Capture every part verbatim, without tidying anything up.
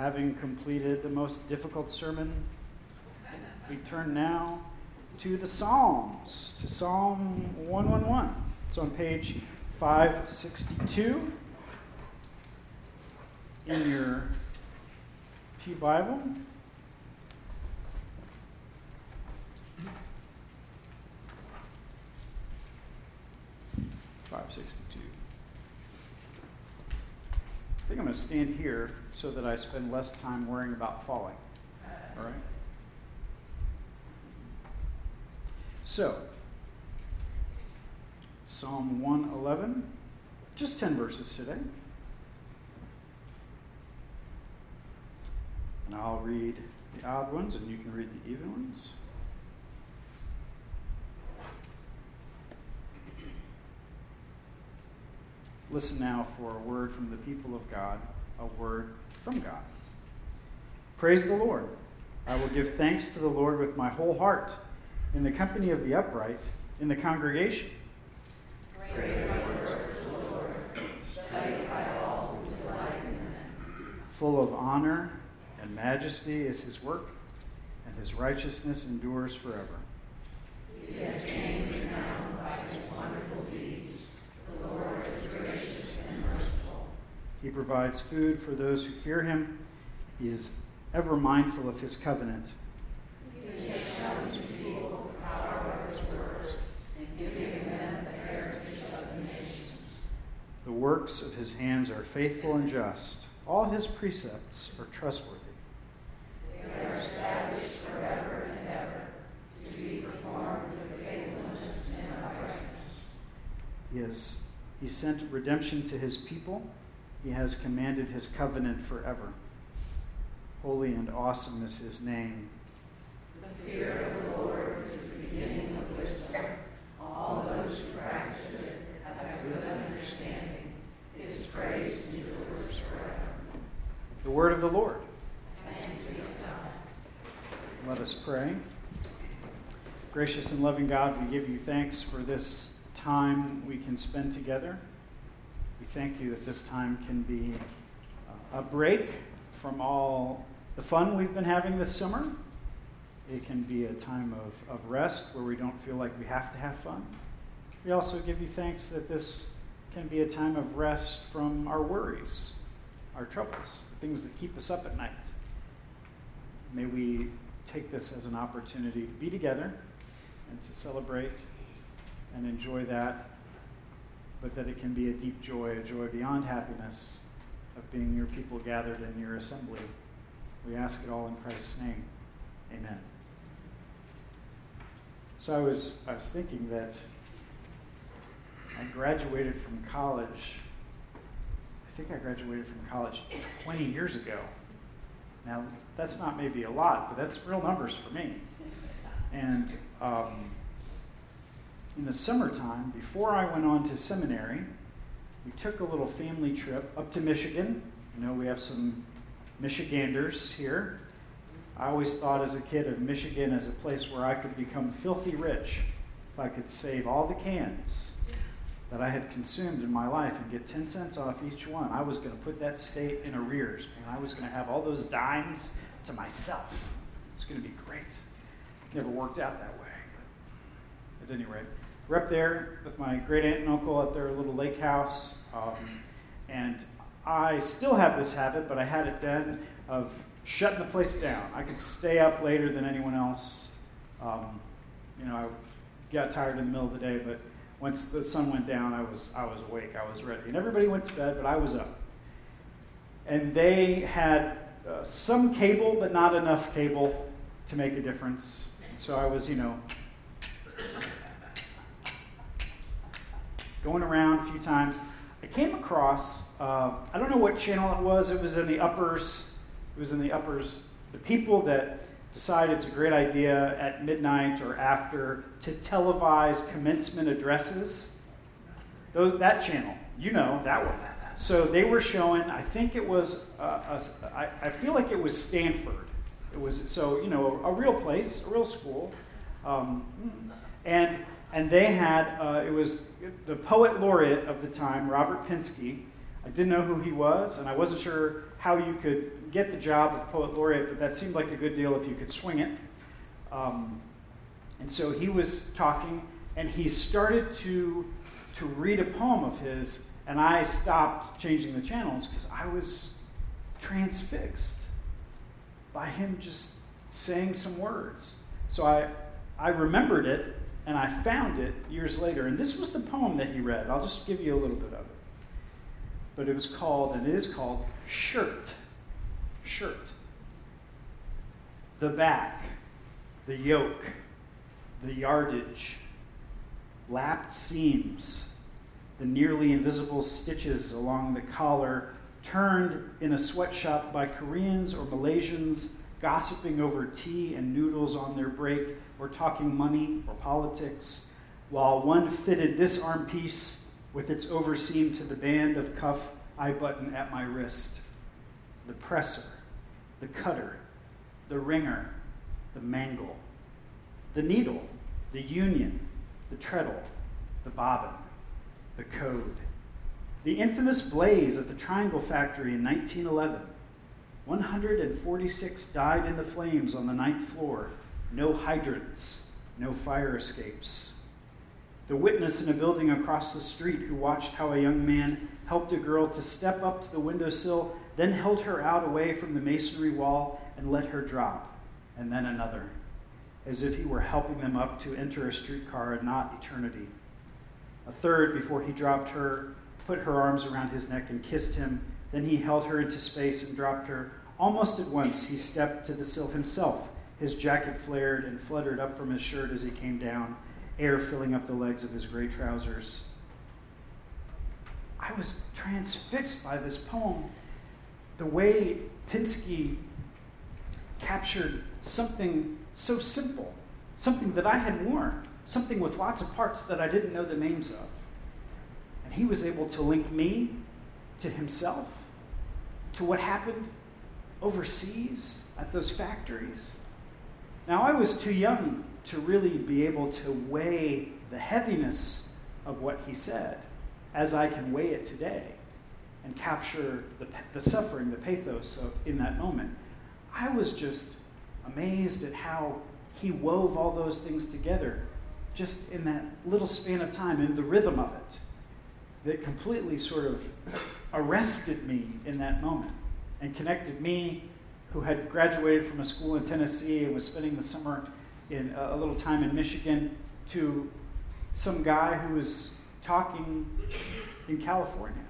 Having completed the most difficult sermon, we turn now to the Psalms, to Psalm one eleven. It's on page five sixty-two in your Pew Bible. five sixty-two. I think I'm going to stand here so that I spend less time worrying about falling. All right? So, Psalm one eleven, just ten verses today. And I'll read the odd ones, and you can read the even ones. Listen now for a word from the people of God, a word from God. Praise the Lord. I will give thanks to the Lord with my whole heart, in the company of the upright, in the congregation. Great are the works of the Lord, studied by all who delight in them. Full of honor and majesty is his work, and his righteousness endures forever. He has made renowned by his wonderful deeds. The Lord is gracious and merciful. He provides food for those who fear him. He is ever mindful of his covenant. He has shown his people the power of his works, and given them the heritage of the nations. The works of his hands are faithful and just. All his precepts are trustworthy. They are established forever and ever, to be performed with faithfulness and uprightness. He has he sent redemption to his people. He has commanded his covenant forever. Holy and awesome is his name. The fear of the Lord is the beginning of wisdom. All those who practice it have a good understanding. His praise endures forever. The word of the Lord. Thanks be to God. Let us pray. Gracious and loving God, we give you thanks for this time we can spend together. We thank you that this time can be a break from all the fun we've been having this summer. It can be a time of, of rest where we don't feel like we have to have fun. We also give you thanks that this can be a time of rest from our worries, our troubles, the things that keep us up at night. May we take this as an opportunity to be together and to celebrate and enjoy that, but that it can be a deep joy, a joy beyond happiness of being your people gathered in your assembly. We ask it all in Christ's name. Amen. So I was I was thinking that I graduated from college. I think I graduated from college twenty years ago. Now, that's not maybe a lot, but that's real numbers for me. And um, in the summertime, before I went on to seminary, we took a little family trip up to Michigan. You know, we have some Michiganders here. I always thought as a kid of Michigan as a place where I could become filthy rich if I could save all the cans that I had consumed in my life and get ten cents off each one. I was going to put that state in arrears, and I was going to have all those dimes to myself. It's going to be great. Never worked out that way. But at any rate, we're up there with my great aunt and uncle at their little lake house, um, and I still have this habit, but I had it then, of shutting the place down. I could stay up later than anyone else. Um, you know, I got tired in the middle of the day, but once the sun went down, I was I was awake. I was ready. And everybody went to bed, but I was up. And they had uh, some cable, but not enough cable to make a difference. And so I was, you know, going around a few times. I came across, uh, I don't know what channel it was. It was in the uppers. It was in the uppers. The people that decide it's a great idea at midnight or after to televise commencement addresses. Those, that channel, you know, that one. So they were showing, I think it was, uh, a, I, I feel like it was Stanford. It was, so, you know, a, a real place, a real school. Um, and and they had, uh, it was the poet laureate of the time, Robert Pinsky, I didn't know who he was, and I wasn't sure how you could get the job of poet laureate, but that seemed like a good deal if you could swing it. Um, and so he was talking, and he started to, to read a poem of his, and I stopped changing the channels because I was transfixed by him just saying some words. So I, I remembered it, and I found it years later. And this was the poem that he read. I'll just give you a little bit of it. But it was called, and it is called, Shirt. Shirt. The back, the yoke, the yardage, lapped seams, the nearly invisible stitches along the collar, turned in a sweatshop by Koreans or Malaysians, gossiping over tea and noodles on their break, or talking money or politics, while one fitted this arm piece with its overseam to the band of cuff eye button at my wrist. The presser, the cutter, the wringer, the mangle, the needle, the union, the treadle, the bobbin, the code. The infamous blaze at the Triangle Factory in nineteen eleven. one hundred forty-six died in the flames on the ninth floor. No hydrants, no fire escapes. The witness in a building across the street who watched how a young man helped a girl to step up to the windowsill, then held her out away from the masonry wall and let her drop, and then another, as if he were helping them up to enter a streetcar and not eternity. A third, before he dropped her, put her arms around his neck and kissed him. Then he held her into space and dropped her. Almost at once, he stepped to the sill himself. His jacket flared and fluttered up from his shirt as he came down, air filling up the legs of his gray trousers. I was transfixed by this poem. The way Pinsky captured something so simple, something that I had worn, something with lots of parts that I didn't know the names of. And he was able to link me to himself, to what happened overseas at those factories. Now, I was too young to really be able to weigh the heaviness of what he said as I can weigh it today and capture the, the suffering, the pathos of, in that moment. I was just amazed at how he wove all those things together just in that little span of time, and the rhythm of it that completely sort of arrested me in that moment and connected me, who had graduated from a school in Tennessee and was spending the summer in a, a little time in Michigan, to some guy who was talking in California.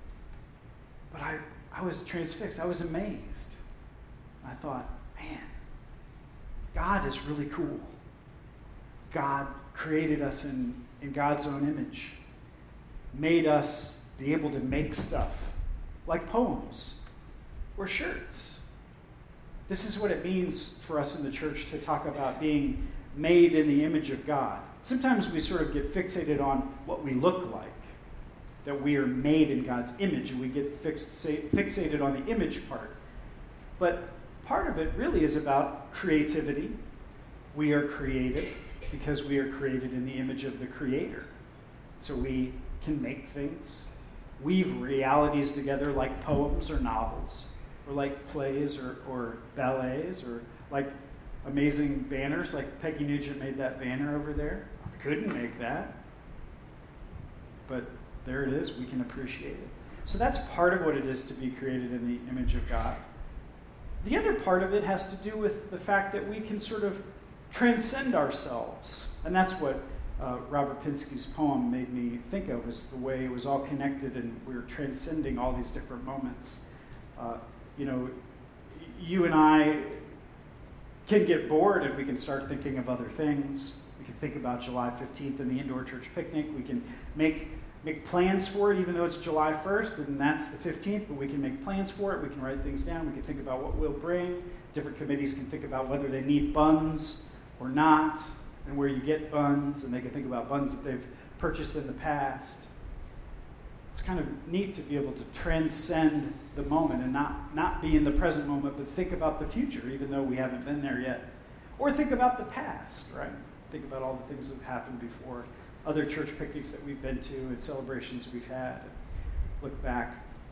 But I, I was transfixed. I was amazed. I thought, man, God is really cool. God created us in, in God's own image, made us be able to make stuff like poems or shirts. This is what it means for us in the church to talk about being made in the image of God. Sometimes we sort of get fixated on what we look like, that we are made in God's image, and we get fixed, fixated on the image part. But part of it really is about creativity. We are creative because we are created in the image of the Creator. So we can make things, weave realities together like poems or novels, or like plays or, or ballets, or like amazing banners, like Peggy Nugent made that banner over there. I couldn't make that. But there it is, we can appreciate it. So that's part of what it is to be created in the image of God. The other part of it has to do with the fact that we can sort of transcend ourselves. And that's what uh, Robert Pinsky's poem made me think of, is the way it was all connected and we were transcending all these different moments. Uh, you know, you and I can get bored and we can start thinking of other things. We can think about July fifteenth and the indoor church picnic. We can make make plans for it, even though it's July first and that's the fifteenth, but we can make plans for it. We can write things down. We can think about what we'll bring. Different committees can think about whether they need buns or not, and where you get buns, and they can think about buns that they've purchased in the past. It's kind of neat to be able to transcend the moment and not, not be in the present moment, but think about the future, even though we haven't been there yet. Or think about the past, right? Think about all the things that have happened before, other church picnics that we've been to and celebrations we've had. Look back.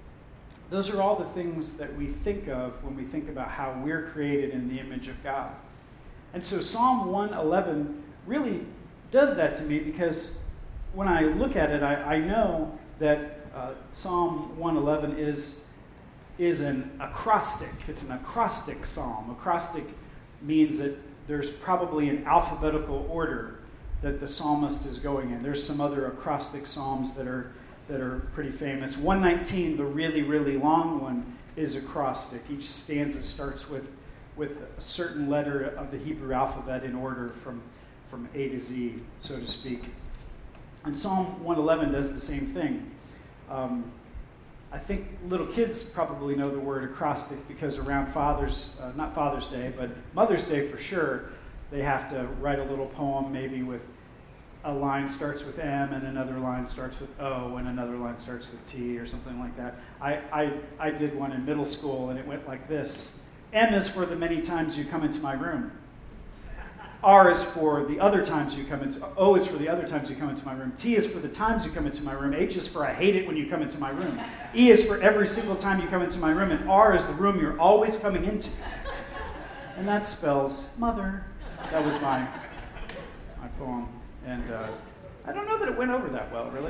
Those are all the things that we think of when we think about how we're created in the image of God. And so Psalm one eleven really does that to me, because when I look at it, I, I know that uh, Psalm one eleven is, is an acrostic. It's an acrostic psalm. Acrostic means that there's probably an alphabetical order that the psalmist is going in. There's some other acrostic psalms that are that are pretty famous. one nineteen, the really, really long one, is acrostic. Each stanza starts with, with a certain letter of the Hebrew alphabet in order from, from A to Z, so to speak. And Psalm one eleven does the same thing. Um, I think little kids probably know the word acrostic because around Father's, uh, not Father's Day, but Mother's Day for sure, they have to write a little poem maybe with a line starts with M and another line starts with O and another line starts with T or something like that. I, I, I did one in middle school and it went like this. M is for the many times you come into my room. R is for the other times you come into, O is for the other times you come into my room. T is for the times you come into my room. H is for I hate it when you come into my room. E is for every single time you come into my room. And R is the room you're always coming into. And that spells mother. That was my, my poem. And uh, I don't know that it went over that well, really.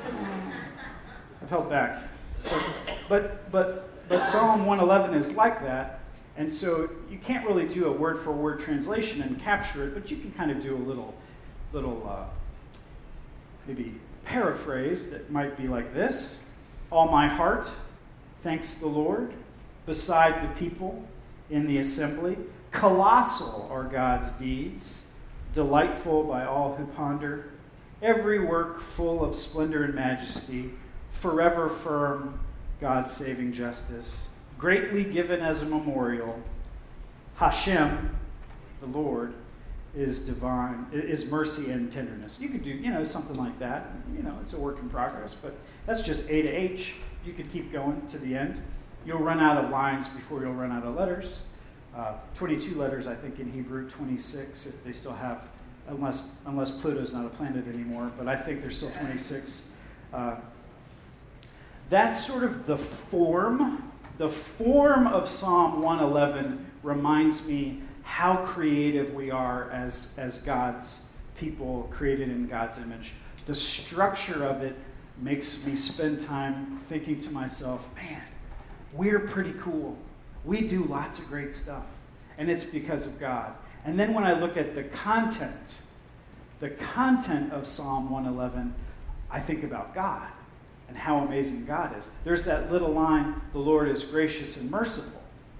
I've held back. But, but, but, but Psalm one eleven is like that. And so you can't really do a word-for-word translation and capture it, but you can kind of do a little, little uh, maybe paraphrase that might be like this. All my heart thanks the Lord, beside the people in the assembly. Colossal are God's deeds, delightful by all who ponder. Every work full of splendor and majesty, forever firm God's saving justice. Greatly given as a memorial, Hashem, the Lord, is divine, is mercy and tenderness. You could do, you know, something like that. You know, it's a work in progress, but that's just A to H. You could keep going to the end. You'll run out of lines before you'll run out of letters. Uh, twenty-two letters, I think, in Hebrew, twenty-six if they still have, unless unless Pluto's not a planet anymore, but I think there's still twenty-six. Uh, that's sort of the form. The form of Psalm one eleven reminds me how creative we are as, as God's people created in God's image. The structure of it makes me spend time thinking to myself, man, we're pretty cool. We do lots of great stuff, and it's because of God. And then when I look at the content, the content of Psalm one eleven, I think about God and how amazing God is. There's that little line, the Lord is gracious and merciful.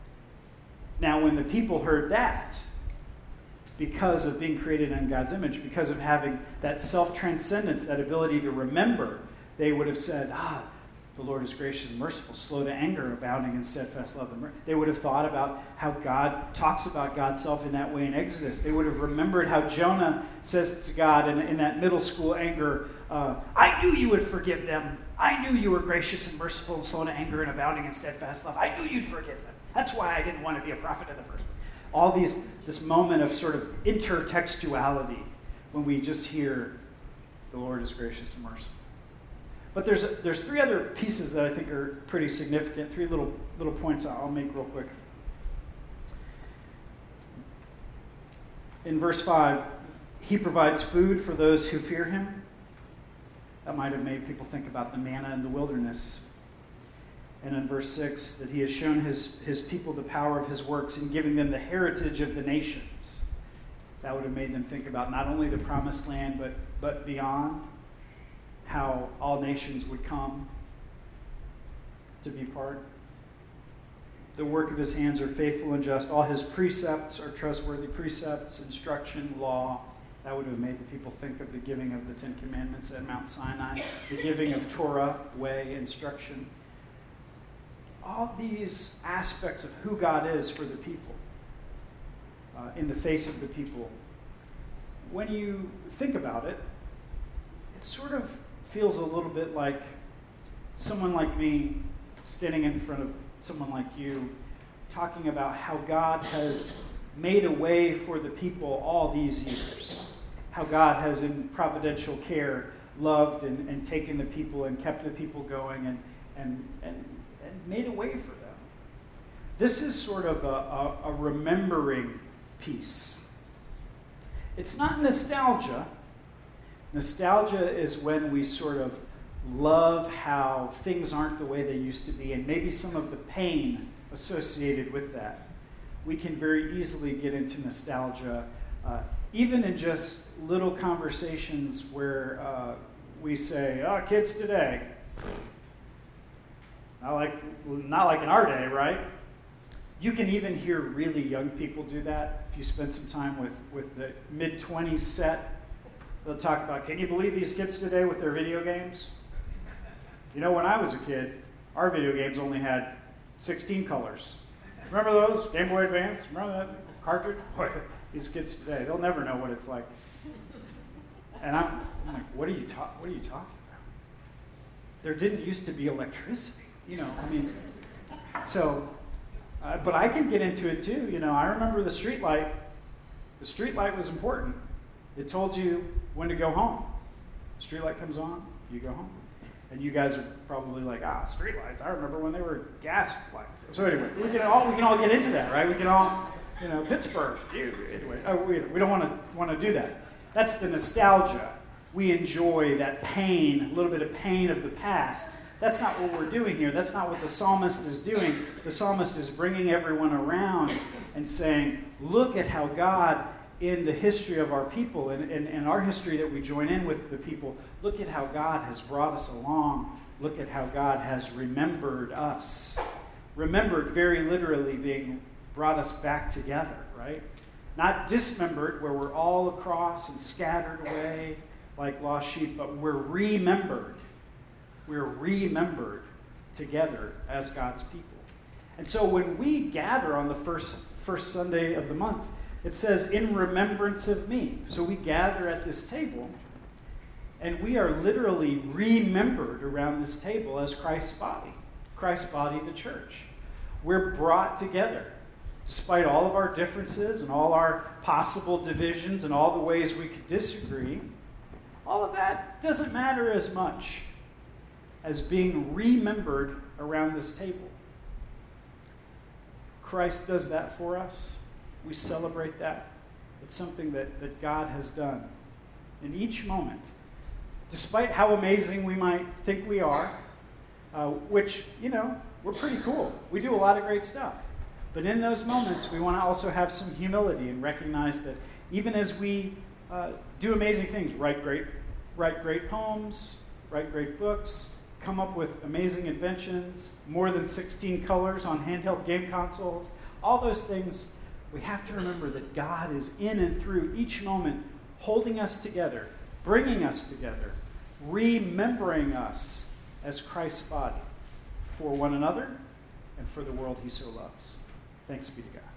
Now, when the people heard that, because of being created in God's image, because of having that self-transcendence, that ability to remember, they would have said, ah, the Lord is gracious and merciful, slow to anger, abounding in steadfast love and mercy. They would have thought about how God talks about God's self in that way in Exodus. They would have remembered how Jonah says to God in, in that middle school anger, uh, I knew you would forgive them. I knew you were gracious and merciful and slow to anger and abounding in steadfast love. I knew you'd forgive them. That's why I didn't want to be a prophet in the first place. All these, this moment of sort of intertextuality when we just hear the Lord is gracious and merciful. But there's there's three other pieces that I think are pretty significant, three little little points I'll make real quick. In verse five, he provides food for those who fear him. That might have made people think about the manna in the wilderness. And in verse six, that he has shown his, his people the power of his works in giving them the heritage of the nations. That would have made them think about not only the promised land, but, but beyond. How all nations would come to be part. The work of his hands are faithful and just. All his precepts are trustworthy precepts, instruction, law. That would have made the people think of the giving of the Ten Commandments at Mount Sinai, the giving of Torah, way, instruction. All these aspects of who God is for the people, uh, in the face of the people. When you think about it, it sort of feels a little bit like someone like me standing in front of someone like you, talking about how God has made a way for the people all these years. How God has, in providential care, loved and, and taken the people and kept the people going and, and, and, and made a way for them. This is sort of a, a, a remembering piece. It's not nostalgia. Nostalgia is when we sort of love how things aren't the way they used to be, and maybe some of the pain associated with that. We can very easily get into nostalgia, uh, even in just little conversations where uh, we say, "Oh, kids today." Not like, not like in our day, right? You can even hear really young people do that. If you spend some time with, with the mid-twenties set, they'll talk about, "Can you believe these kids today with their video games?" You know, when I was a kid, our video games only had sixteen colors. Remember those? Game Boy Advance? Remember that cartridge? Boy, these kids today, they'll never know what it's like. And I'm, I'm like, what are you ta- what are you talking about? There didn't used to be electricity, you know, I mean, so, uh, but I can get into it too, you know. I remember the street light. The street light was important. It told you when to go home. The street light comes on, you go home. And you guys are probably like, ah, street lights. I remember when they were gas lights. So anyway, we can all we can all get into that, right? We can all, you know, Pittsburgh. Dude, anyway, oh, we we don't want to want to do that. That's the nostalgia. We enjoy that pain, a little bit of pain of the past. That's not what we're doing here. That's not what the psalmist is doing. The psalmist is bringing everyone around and saying, look at how God, in the history of our people and, and, and our history that we join in with the people, look at how God has brought us along. Look at how God has remembered us. Remembered very literally being brought us back together, right? Not dismembered, where we're all across and scattered away like lost sheep, but we're remembered. We're remembered together as God's people. And so when we gather on the first, first Sunday of the month, it says, in remembrance of me. So we gather at this table, and we are literally remembered around this table as Christ's body. Christ's body, the church. We're brought together. Despite all of our differences and all our possible divisions and all the ways we could disagree, all of that doesn't matter as much as being remembered around this table. Christ does that for us. We celebrate that. It's something that, that God has done in each moment. Despite how amazing we might think we are, uh, which, you know, we're pretty cool. We do a lot of great stuff. But in those moments, we want to also have some humility and recognize that even as we uh, do amazing things, write great, write great poems, write great books, come up with amazing inventions, more than sixteen colors on handheld game consoles, all those things, we have to remember that God is in and through each moment, holding us together, bringing us together, remembering us as Christ's body for one another and for the world he so loves. Thanks be to God.